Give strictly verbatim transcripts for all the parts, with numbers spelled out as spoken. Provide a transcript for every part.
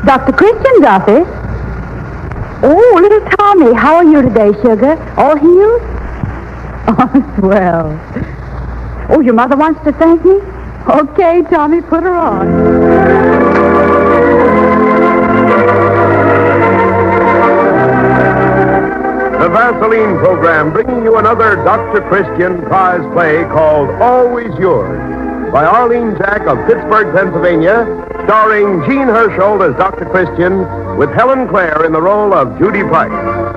Doctor Christian's office? Oh, little Tommy, how are you today, sugar? All healed? Oh, swell. Oh, your mother wants to thank me? Okay, Tommy, put her on. The Vaseline program bringing you another Doctor Christian prize play called Always Yours by Arlene Jack of Pittsburgh, Pennsylvania, starring Jean Hersholt as Doctor Christian with Helen Clare in the role of Judy Price.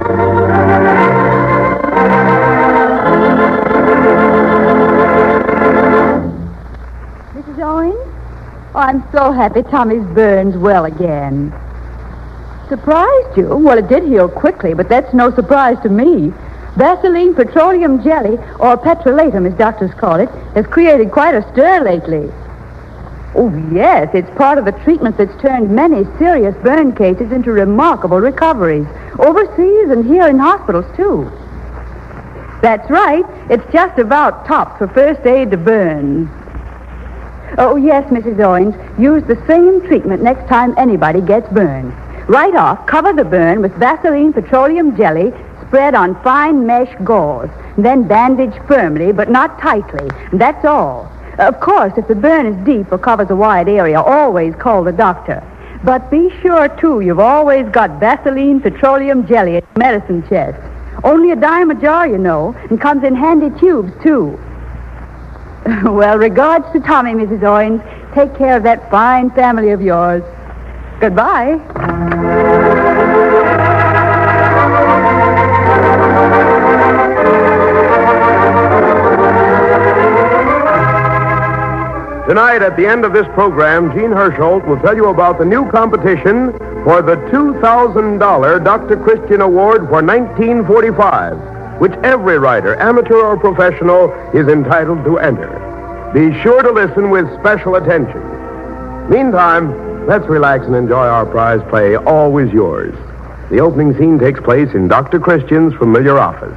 Missus Owens? Oh, I'm so happy Tommy's burn's well again. Surprised you? Well, it did heal quickly, but that's no surprise to me. Vaseline petroleum jelly, or petrolatum as doctors call it, has created quite a stir lately. Oh, yes, it's part of the treatment that's turned many serious burn cases into remarkable recoveries, overseas and here in hospitals, too. That's right. It's just about tops for first aid to burns. Oh, yes, Missus Owens, use the same treatment next time anybody gets burned. Right off, cover the burn with Vaseline petroleum jelly spread on fine mesh gauze. Then bandage firmly, but not tightly. That's all. Of course, if the burn is deep or covers a wide area, always call the doctor. But be sure, too, you've always got Vaseline petroleum jelly in your medicine chest. Only a dime a jar, you know, and comes in handy tubes, too. Well, regards to Tommy, Missus Owens. Take care of that fine family of yours. Goodbye. Tonight, at the end of this program, Jean Hersholt will tell you about the new competition for the two thousand dollars Doctor Christian Award for nineteen forty-five, which every writer, amateur or professional, is entitled to enter. Be sure to listen with special attention. Meantime, let's relax and enjoy our prize play, Always Yours. The opening scene takes place in Doctor Christian's familiar office.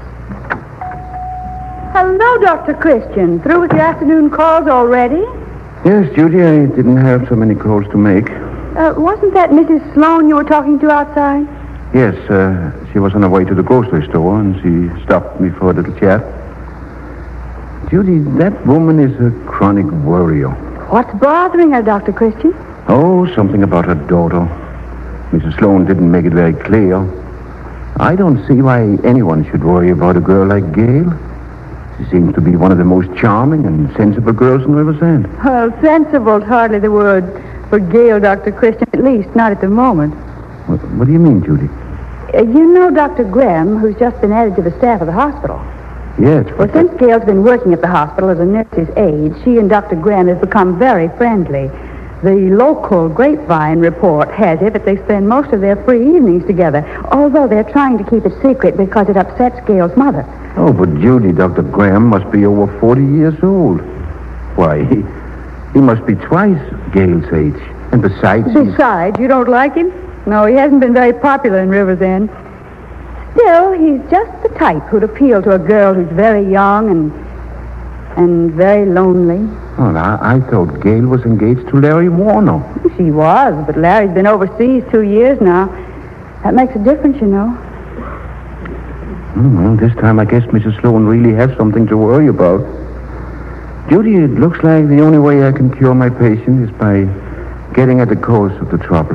Hello, Doctor Christian. Through with your afternoon calls already? Yes, Judy, I didn't have so many calls to make. Uh, wasn't that Missus Sloan you were talking to outside? Yes, uh, she was on her way to the grocery store, and she stopped me for a little chat. Judy, that woman is a chronic worrier. What's bothering her, Doctor Christian? Oh, something about her daughter. Missus Sloan didn't make it very clear. I don't see why anyone should worry about a girl like Gail. She seems to be one of the most charming and sensible girls in Riversend. Well, sensible's hardly the word for Gail, Doctor Christian, at least not at the moment. What, what do you mean, Judy? Uh, you know Doctor Graham, who's just been added to the staff of the hospital. Yes. Well, since Gail's been working at the hospital as a nurse's aide, she and Doctor Graham have become very friendly. The local grapevine report has it that they spend most of their free evenings together, although they're trying to keep it secret because it upsets Gail's mother. Oh, but Judy, Doctor Graham must be over forty years old. Why, he, he must be twice Gail's age. And besides... Besides, you don't like him? No, he hasn't been very popular in Riversend. Still, he's just the type who'd appeal to a girl who's very young and and very lonely. Well, I, I thought Gail was engaged to Larry Warner. She was, but Larry's been overseas two years now. That makes a difference, you know. Mm, well, this time I guess Missus Sloan really has something to worry about. Judy, it looks like the only way I can cure my patient is by getting at the cause of the trouble.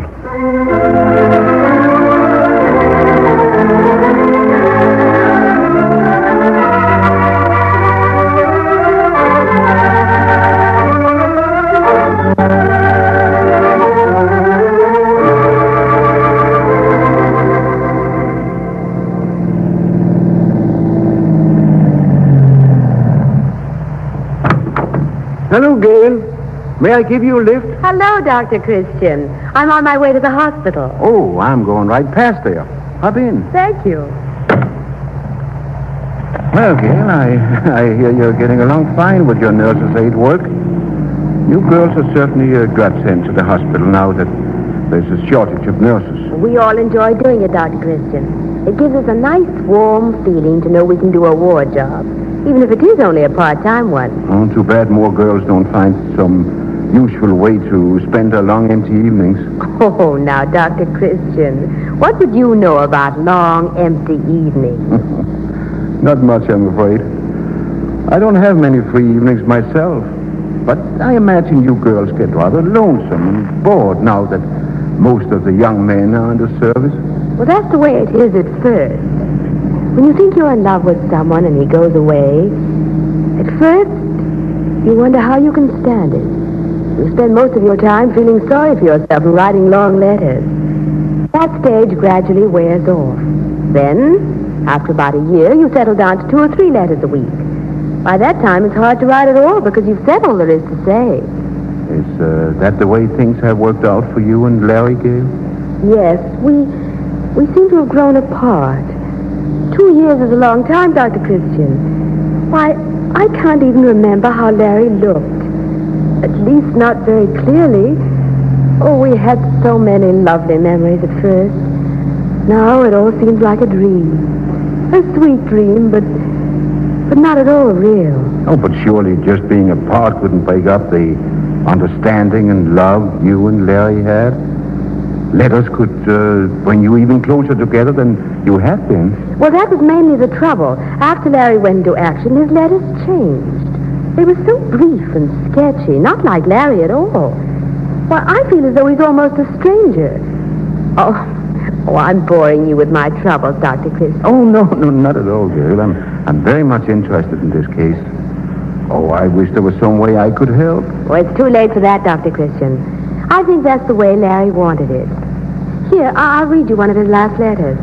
Hello, Gail. May I give you a lift? Hello, Doctor Christian. I'm on my way to the hospital. Oh, I'm going right past there. Hop in. Thank you. Well, Gail, I, I hear you're getting along fine with your nurse's aid work. You girls are certainly a godsend to the hospital now that there's a shortage of nurses. We all enjoy doing it, Doctor Christian. It gives us a nice, warm feeling to know we can do a war job, even if it is only a part-time one. Oh, too bad more girls don't find some usual way to spend her long, empty evenings. Oh, now, Doctor Christian, what would you know about long, empty evenings? Not much, I'm afraid. I don't have many free evenings myself. But I imagine you girls get rather lonesome and bored now that most of the young men are in the service. Well, that's the way it is at first. When you think you're in love with someone and he goes away, at first, you wonder how you can stand it. You spend most of your time feeling sorry for yourself and writing long letters. That stage gradually wears off. Then, after about a year, you settle down to two or three letters a week. By that time, it's hard to write at all because you've said all there is to say. Is uh, that the way things have worked out for you and Larry, Gail? Yes, we we seem to have grown apart. Two years is a long time, Doctor Christian. Why, I can't even remember how Larry looked. At least not very clearly. Oh, we had so many lovely memories at first. Now it all seems like a dream. A sweet dream, but but not at all real. Oh, but surely just being apart couldn't break up the understanding and love you and Larry had. Letters could uh, bring you even closer together than you have been. Well, that was mainly the trouble. After Larry went into action, his letters changed. They were so brief and sketchy, not like Larry at all. Well, I feel as though he's almost a stranger. Oh, oh, I'm boring you with my troubles, Doctor Christian. Oh, no, no, not at all, Gail. I'm, I'm very much interested in this case. Oh, I wish there was some way I could help. Well, it's too late for that, Doctor Christian. I think that's the way Larry wanted it. Here, I- I'll read you one of his last letters.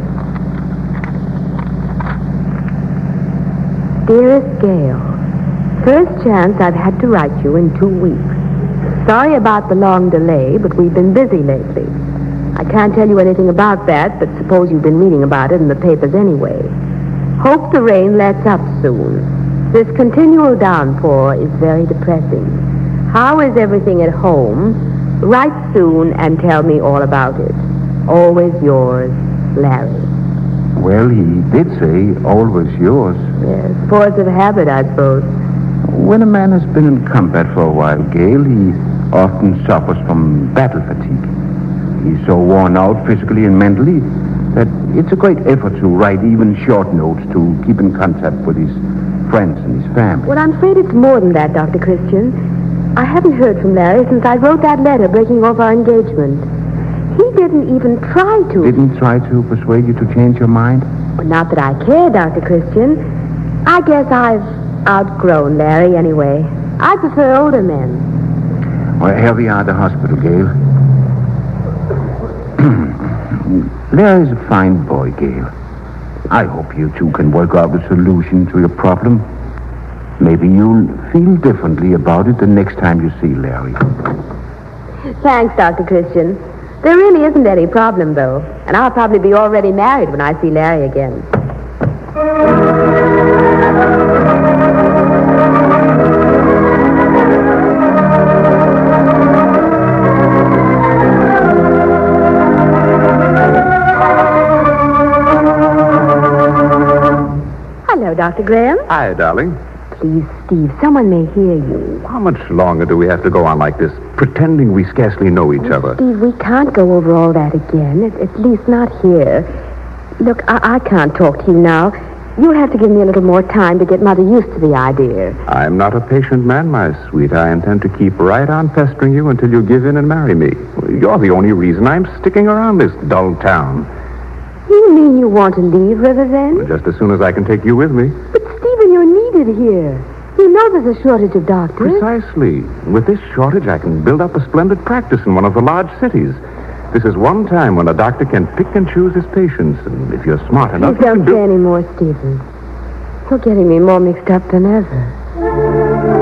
Dearest Gail, first chance I've had to write you in two weeks. Sorry about the long delay, but we've been busy lately. I can't tell you anything about that, but suppose you've been reading about it in the papers anyway. Hope the rain lets up soon. This continual downpour is very depressing. How is everything at home? Write soon and tell me all about it. Always yours, Larry. Well, he did say, always yours. Yes, force of habit, I suppose. When a man has been in combat for a while, Gail, he often suffers from battle fatigue. He's so worn out physically and mentally that it's a great effort to write even short notes to keep in contact with his friends and his family. Well, I'm afraid it's more than that, Doctor Christian. I haven't heard from Larry since I wrote that letter breaking off our engagement. He didn't even try to. Didn't try to persuade you to change your mind? Well, not that I care, Doctor Christian. I guess I've outgrown Larry anyway. I prefer older men. Well, here we are at the hospital, Gail. Larry's a fine boy, Gail. I hope you two can work out a solution to your problem. Maybe you'll feel differently about it the next time you see Larry. Thanks, Doctor Christian. There really isn't any problem, though. And I'll probably be already married when I see Larry again. Hello, Doctor Graham. Hi, darling. Please, Steve, someone may hear you. How much longer do we have to go on like this, pretending we scarcely know each other? Steve, we can't go over all that again, at, at least not here. Look, I, I can't talk to you now. You'll have to give me a little more time to get Mother used to the idea. I'm not a patient man, my sweet. I intend to keep right on pestering you until you give in and marry me. You're the only reason I'm sticking around this dull town. You mean you want to leave Riversend? Just as soon as I can take you with me. But, Stephen, you're needed here. You know there's a shortage of doctors. Precisely. With this shortage, I can build up a splendid practice in one of the large cities. This is one time when a doctor can pick and choose his patients, and if you're smart enough... Please don't you can do... say any more, Stephen. You're getting me more mixed up than ever.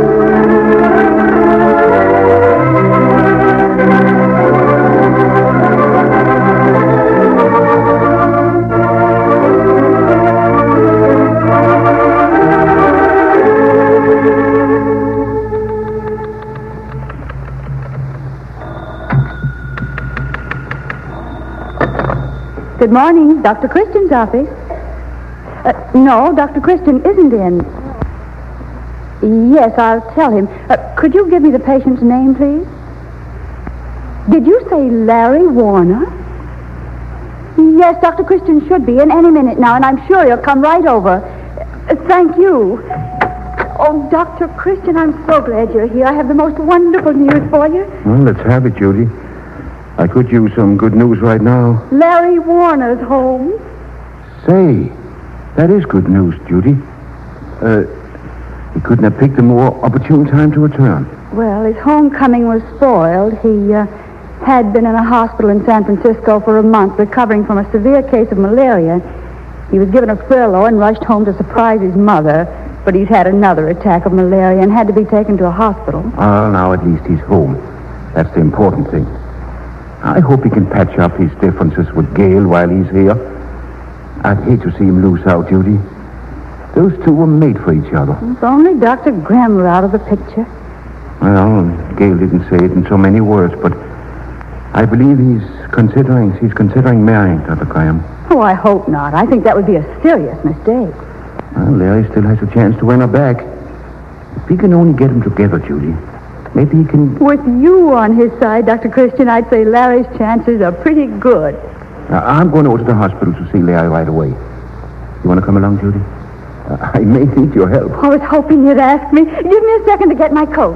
Good morning. Doctor Christian's office. Uh, no, Doctor Christian isn't in. Yes, I'll tell him. Uh, could you give me the patient's name, please? Did you say Larry Warner? Yes, Doctor Christian should be in any minute now, and I'm sure he'll come right over. Uh, thank you. Oh, Doctor Christian, I'm so glad you're here. I have the most wonderful news for you. Well, let's have it, Judy. I could use some good news right now. Larry Warner's home. Say, that is good news, Judy. Uh, he couldn't have picked a more opportune time to return. Well, his homecoming was spoiled. He uh, had been in a hospital in San Francisco for a month, recovering from a severe case of malaria. He was given a furlough and rushed home to surprise his mother, but he's had another attack of malaria and had to be taken to a hospital. Well, now at least he's home. That's the important thing. I hope he can patch up his differences with Gail while he's here. I'd hate to see him lose out, Judy. Those two were made for each other. If only Doctor Graham were out of the picture. Well, Gail didn't say it in so many words, but I believe he's considering, she's considering marrying Doctor Graham. Oh, I hope not. I think that would be a serious mistake. Well, Larry still has a chance to win her back. If he can only get them together, Judy, maybe he can... With you on his side, Doctor Christian, I'd say Larry's chances are pretty good. Uh, I'm going over to the hospital to see Larry right away. You want to come along, Judy? Uh, I may need your help. I was hoping you'd ask me. Give me a second to get my coat.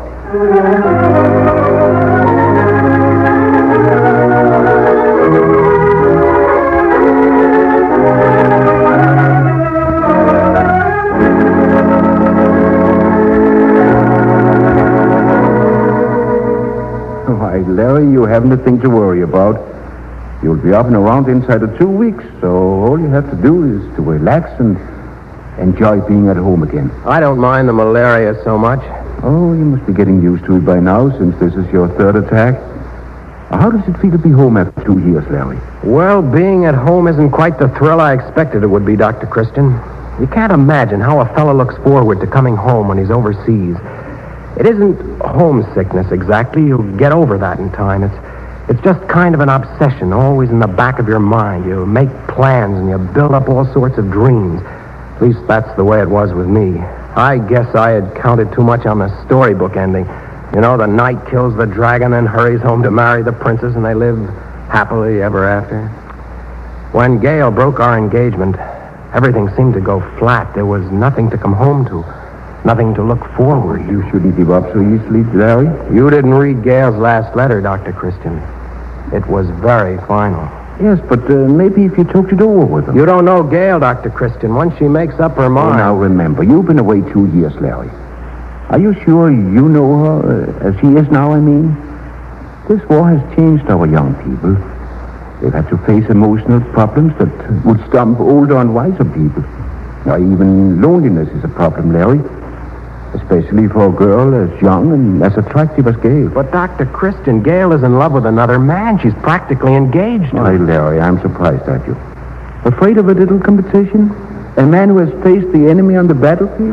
Why, Larry, you haven't a thing to worry about. You'll be up and around inside of two weeks, so all you have to do is to relax and enjoy being at home again. I don't mind the malaria so much. Oh, you must be getting used to it by now, since this is your third attack. How does it feel to be home after two years, Larry? Well, being at home isn't quite the thrill I expected it would be, Doctor Christian. You can't imagine how a fellow looks forward to coming home when he's overseas. It isn't homesickness exactly. You'll get over that in time. It's it's just kind of an obsession, always in the back of your mind. You make plans and you build up all sorts of dreams. At least that's the way it was with me. I guess I had counted too much on the storybook ending. You know, the knight kills the dragon and hurries home to marry the princess, and they live happily ever after. When Gail broke our engagement, everything seemed to go flat. There was nothing to come home to. Nothing to look forward. You shouldn't give up so easily, Larry. You didn't read Gail's last letter, Doctor Christian. It was very final. Yes, but uh, maybe if you talked it over with him. You don't know Gail, Doctor Christian. Once she makes up her mind... Oh, now remember, you've been away two years, Larry. Are you sure you know her uh, as she is now, I mean? This war has changed our young people. They've had to face emotional problems that would stump older and wiser people. Now, even loneliness is a problem, Larry. Especially for a girl as young and as attractive as Gail. But, Doctor Christian, Gail is in love with another man. She's practically engaged to Why, him. Larry, I'm surprised at you. Afraid of a little competition? A man who has faced the enemy on the battlefield?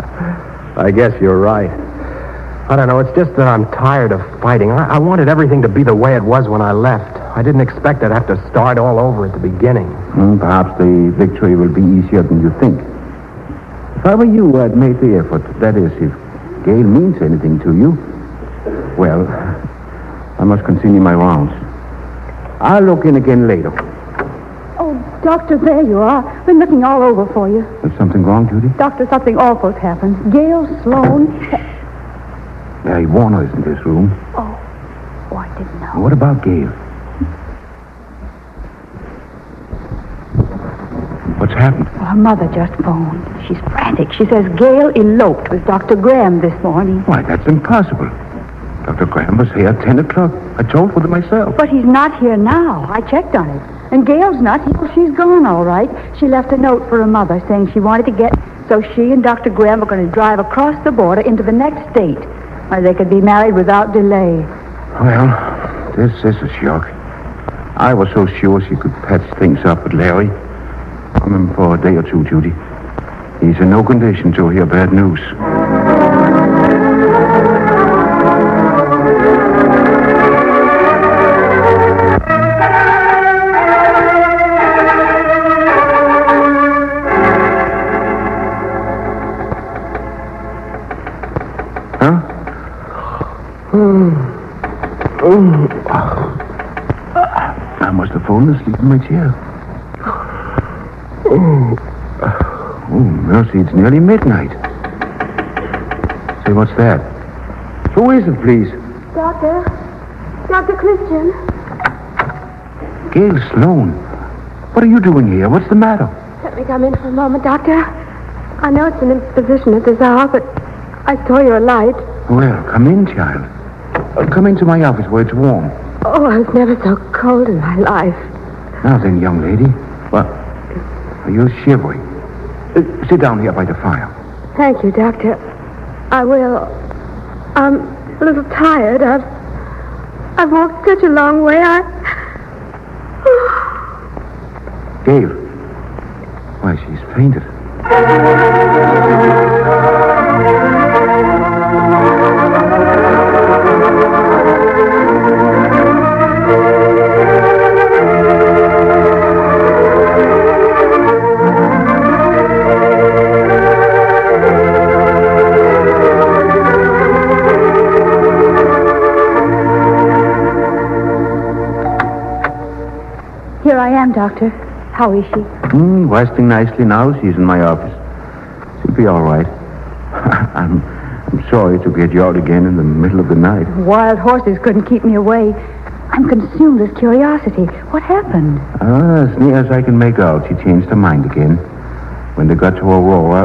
I guess you're right. I don't know. It's just that I'm tired of fighting. I, I wanted everything to be the way it was when I left. I didn't expect I'd have to start all over at the beginning. Mm, perhaps the victory will be easier than you think. If I were you, I'd make the effort. That is, if Gail means anything to you. Well, I must continue my rounds. I'll look in again later. Oh, Doctor, there you are. Been looking all over for you. Is something wrong, Judy? Doctor, something awful's happened. Gail Sloan... Larry Warner is in this room. Oh, oh, I didn't know. What about Gail? What's happened? Well, her mother just phoned. She's frantic. She says Gail eloped with Doctor Graham this morning. Why, that's impossible. Doctor Graham was here at ten o'clock. I told for them myself. But he's not here now. I checked on it. And Gail's not here. Well, she's gone, all right. She left a note for her mother saying she wanted to get... So she and Doctor Graham are going to drive across the border into the next state where they could be married without delay. Well, this is a shock. I was so sure she could patch things up with Larry. Come in for a day or two, Judy. He's in no condition to hear bad news. I must have fallen asleep in my chair. Oh, mercy, it's nearly midnight. Say, what's that? Who is it, please? Doctor. Doctor Christian. Gail Sloan. What are you doing here? What's the matter? Let me come in for a moment, Doctor. I know it's an imposition at this hour, but I saw your light. Well, come in, child. Uh, come into my office where it's warm. Oh, I was never so cold in my life. Now then, young lady. What? Are you shivering? Uh, sit down here by the fire. Thank you, Doctor. I will. I'm a little tired. I've... I've walked such a long way. I... Gail. Why, she's fainted. Here I am, Doctor. How is she? Hmm, resting nicely now. She's in my office. She'll be all right. I'm, I'm sorry to get you out again in the middle of the night. Wild horses couldn't keep me away. I'm consumed with curiosity. What happened? Ah, as near as I can make out, she changed her mind again. When they got to Aurora...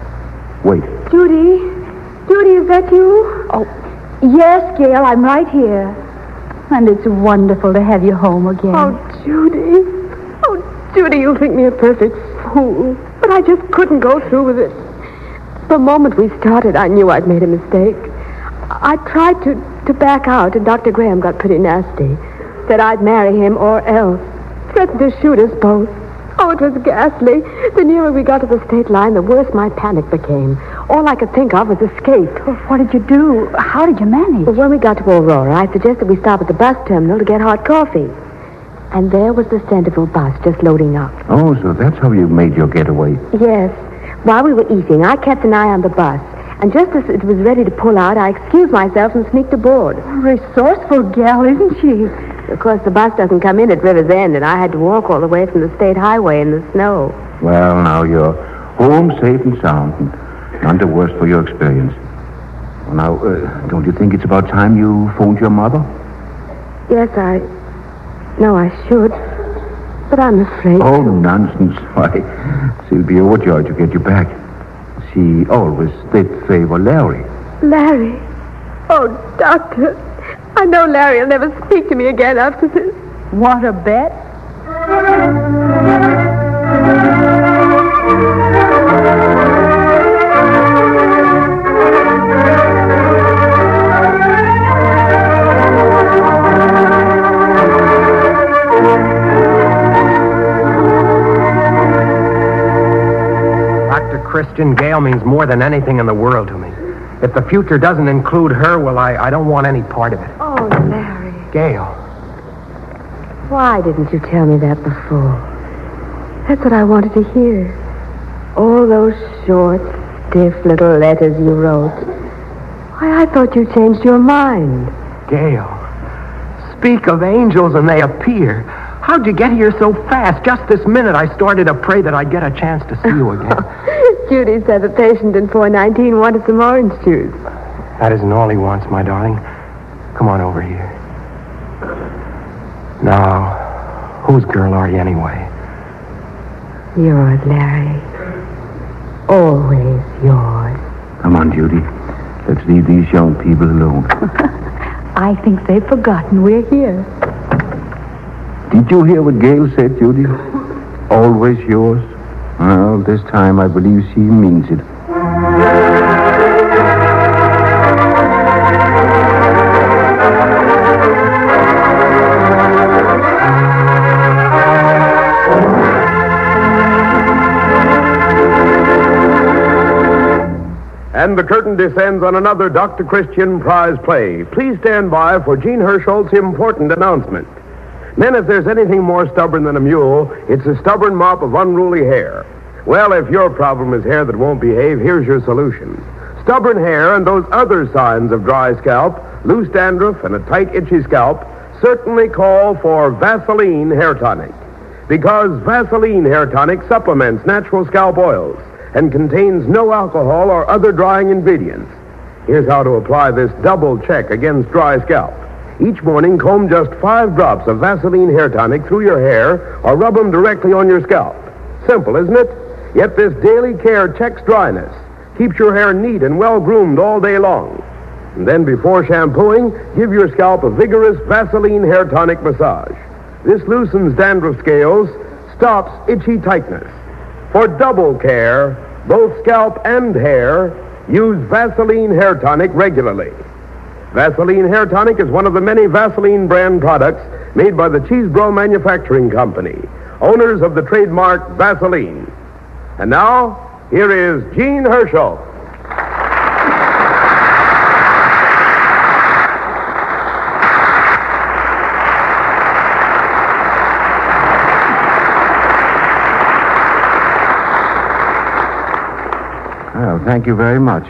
Wait. Judy? Judy, is that you? Oh, yes, Gail, I'm right here. And it's wonderful to have you home again. Oh, Judy. Oh, Judy, you think me a perfect fool. But I just couldn't go through with it. The moment we started, I knew I'd made a mistake. I tried to, to back out, and Doctor Graham got pretty nasty. Said I'd marry him or else. Threatened to shoot us both. Oh, it was ghastly. The nearer we got to the state line, the worse my panic became. All I could think of was escape. Well, what did you do? How did you manage? Well, when we got to Aurora, I suggested we stop at the bus terminal to get hot coffee. And there was the Centerville bus just loading up. Oh, so that's how you made your getaway. Yes. While we were eating, I kept an eye on the bus. And just as it was ready to pull out, I excused myself and sneaked aboard. Resourceful gal, isn't she? Of course, the bus doesn't come in at River's End, and I had to walk all the way from the state highway in the snow. Well, now you're home safe and sound, and none the worse for your experience. Well, now, uh, don't you think it's about time you phoned your mother? Yes, I... No, I should. But I'm afraid... Oh, nonsense. Why, she'll be overjoyed to get you back. She always did favor Larry. Larry? Oh, Doctor... I know Larry will never speak to me again after this. Want a bet? Doctor Christian, Gail means more than anything in the world to me. If the future doesn't include her, well, I, I don't want any part of it. Oh, Larry. Gail. Why didn't you tell me that before? That's what I wanted to hear. All those short, stiff little letters you wrote. Why, I thought you changed your mind. Gail. Speak of angels and they appear. How'd you get here so fast? Just this minute I started to pray that I'd get a chance to see you again. Judy said the patient in four nineteen wanted some orange juice. That isn't all he wants, my darling. Come on over here. Now, whose girl are you anyway? Yours, Larry. Always yours. Come on, Judy. Let's leave these young people alone. I think they've forgotten we're here. Did you hear what Gail said, Judy? Always yours? Well, this time I believe she means it. And the curtain descends on another Doctor Christian prize play. Please stand by for Gene Herschel's important announcement. Men, if there's anything more stubborn than a mule, it's a stubborn mop of unruly hair. Well, if your problem is hair that won't behave, here's your solution. Stubborn hair and those other signs of dry scalp, loose dandruff, and a tight, itchy scalp certainly call for Vaseline Hair Tonic. Because Vaseline Hair Tonic supplements natural scalp oils and contains no alcohol or other drying ingredients. Here's how to apply this double check against dry scalp. Each morning, comb just five drops of Vaseline Hair Tonic through your hair or rub them directly on your scalp. Simple, isn't it? Yet this daily care checks dryness, keeps your hair neat and well-groomed all day long. And then before shampooing, give your scalp a vigorous Vaseline Hair Tonic massage. This loosens dandruff scales, stops itchy tightness. For double care, both scalp and hair, use Vaseline Hair Tonic regularly. Vaseline Hair Tonic is one of the many Vaseline brand products made by the Cheesebro Manufacturing Company, owners of the trademark Vaseline. And now, here is Gene Herschel. Well, thank you very much.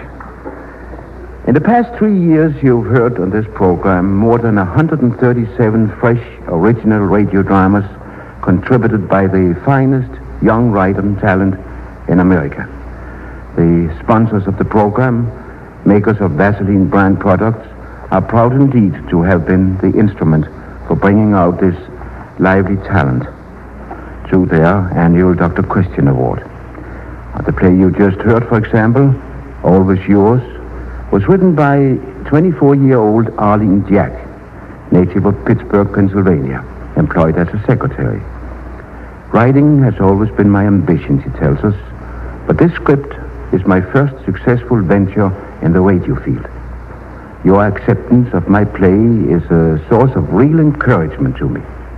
In the past three years, you've heard on this program more than one hundred thirty-seven fresh, original radio dramas contributed by the finest young writer and talent in America. The sponsors of the program, makers of Vaseline brand products, are proud indeed to have been the instrument for bringing out this lively talent through their annual Doctor Christian Award. The play you just heard, for example, Always Yours, was written by twenty-four-year-old Arlene Jack, native of Pittsburgh, Pennsylvania, employed as a secretary. Writing has always been my ambition, she tells us, but this script is my first successful venture in the radio field. Your acceptance of my play is a source of real encouragement to me.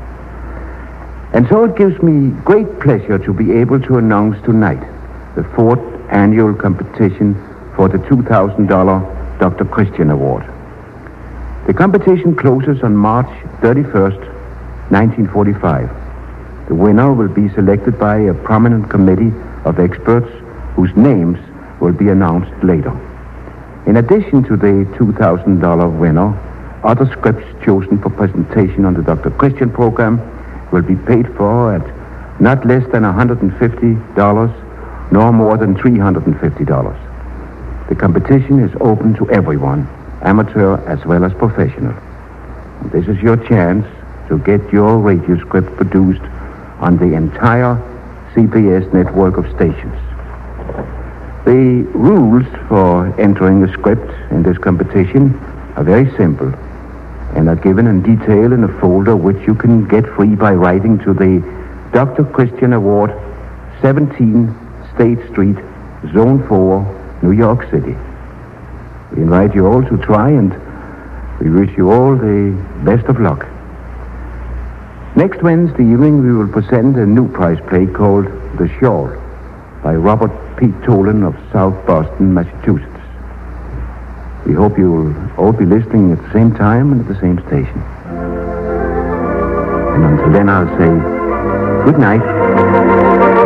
And so it gives me great pleasure to be able to announce tonight the fourth annual competition for the two thousand dollars Doctor Christian Award. The competition closes on March thirty-first, nineteen forty-five. The winner will be selected by a prominent committee of experts whose names will be announced later. In addition to the two thousand dollars winner, other scripts chosen for presentation on the Doctor Christian program will be paid for at not less than one hundred fifty dollars, nor more than three hundred fifty dollars. The competition is open to everyone, amateur as well as professional. And this is your chance to get your radio script produced on the entire C B S network of stations. The rules for entering a script in this competition are very simple and are given in detail in a folder which you can get free by writing to the Doctor Christian Award, seventeen State Street, Zone four, New York City. We invite you all to try, and we wish you all the best of luck. Next Wednesday evening, we will present a new prize play called The Shawl by Robert P. Tolan of South Boston, Massachusetts. We hope you will all be listening at the same time and at the same station. And until then, I'll say good night.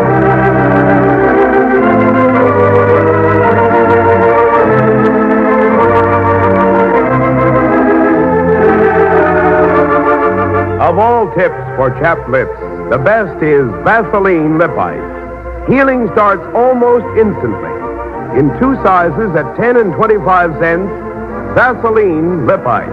Of all tips for chapped lips, the best is Vaseline Lip Ice. Healing starts almost instantly. In two sizes at ten and twenty-five cents, Vaseline Lip Ice.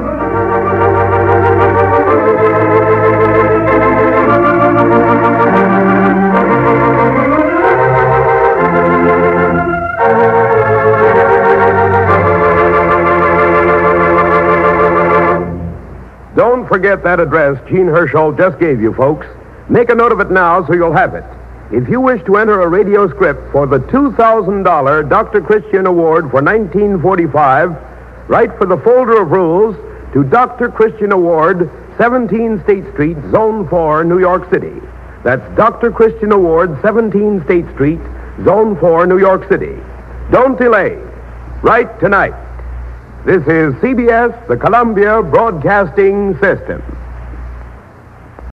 Don't forget that address Gene Herschel just gave you, folks. Make a note of it now so you'll have it. If you wish to enter a radio script for the two thousand dollars Doctor Christian Award for nineteen forty-five, write for the folder of rules to Doctor Christian Award, seventeen State Street, Zone four, New York City. That's Doctor Christian Award, seventeen State Street, Zone four, New York City. Don't delay. Write tonight. This is C B S, the Columbia Broadcasting System.